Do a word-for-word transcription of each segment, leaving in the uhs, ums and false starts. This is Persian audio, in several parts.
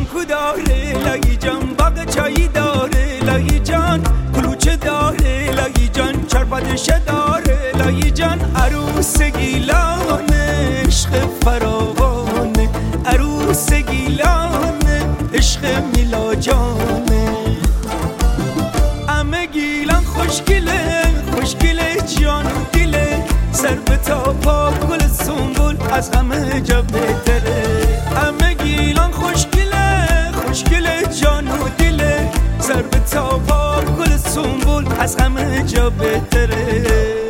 شانکو داره لگی جان، باغ چایی داره لگی جان، کلوچه داره لگی جان، چرپدشه داره لگی جان. عروس گیلانه عشق فراوانه، عروس گیلانه عشق میلا جانه. همه گیلان خوشگله خوشگله جان و دیله، سر به تا پا گل سنبول از همه جا بهتره. همه گیلان خوشگله خوشگله جان و دیله، سر به تا پا گل سنبول از همه جا بهتره.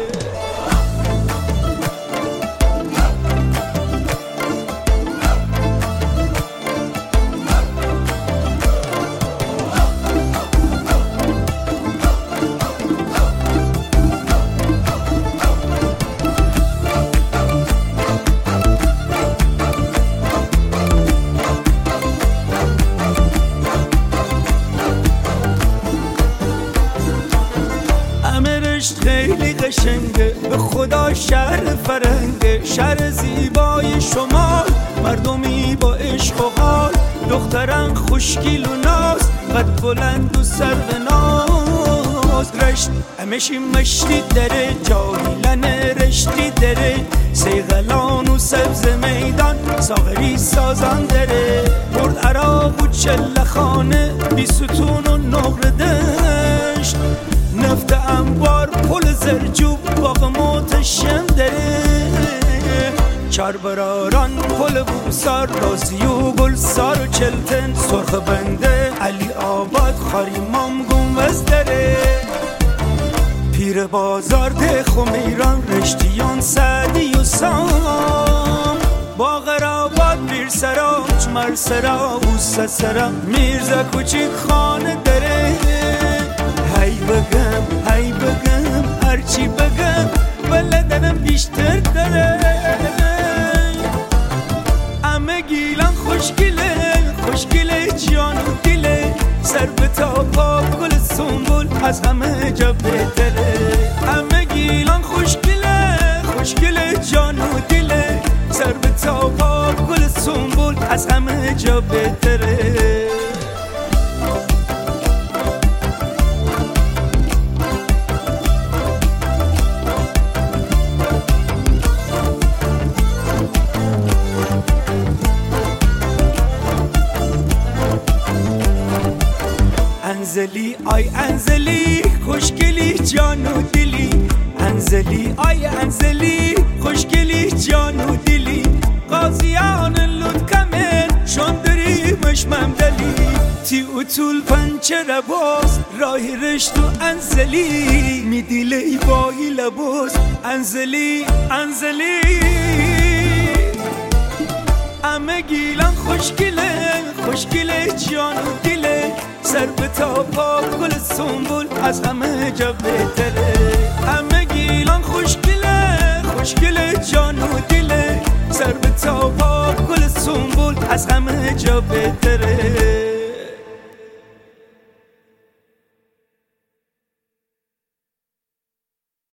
خیلی قشنگه به خدا شهر فرنگه، شهر زیبای شما مردمی با عشق و حال، دختران خوشگیل و ناز، قد بلند و سر به ناز. رشت همشی مشتی داره، جاهیلن رشتی داره، سیغلان و سبز میدان ساغری سازان داره. برد عراق و چله خانه، بی ستون و نقر دشت، نفت انبار پل زرجوب باغ متشم داره. چربراران پل بوسار، رازی و گلسار و چلتن، سرخ بنده علی آباد خاریمام گنبز داره. پیر بازار ده خمیران، رشتیان سعدی و سام، باغر آباد پیر سرا چمر سرا اوسه سرا، میرزا کوچیک خانه داره. هی بگم هی بگم هرچی بگم بلدنم بیشتر داره. همه گیلان خوشگله خوشگله جان و دیله، سر به تا پا گل سنبول از همه جا بهتره. همه گیلان خوشگله خوشگله جان و دیله، سر به تا پا گل سنبول از همه جا بهتره. انزلی آی انزلی خوشگلی جان و دلی، انزلی آی انزلی خوشگلی جان و دلی. قاضیان لطکمه شندری مشمم دلی، تی و طول پنچه باز راهی رشت و انزلی، می دیلی بایی لباس انزلی انزلی. همه گیلان خوشگله خوشگله جان و دیله، سر به تا پا گل سنبول از همه جا بهتره. همه گیلان خوشگله خوشگله جان و دیله، سر به تا پا گل سنبول از همه جا بهتره.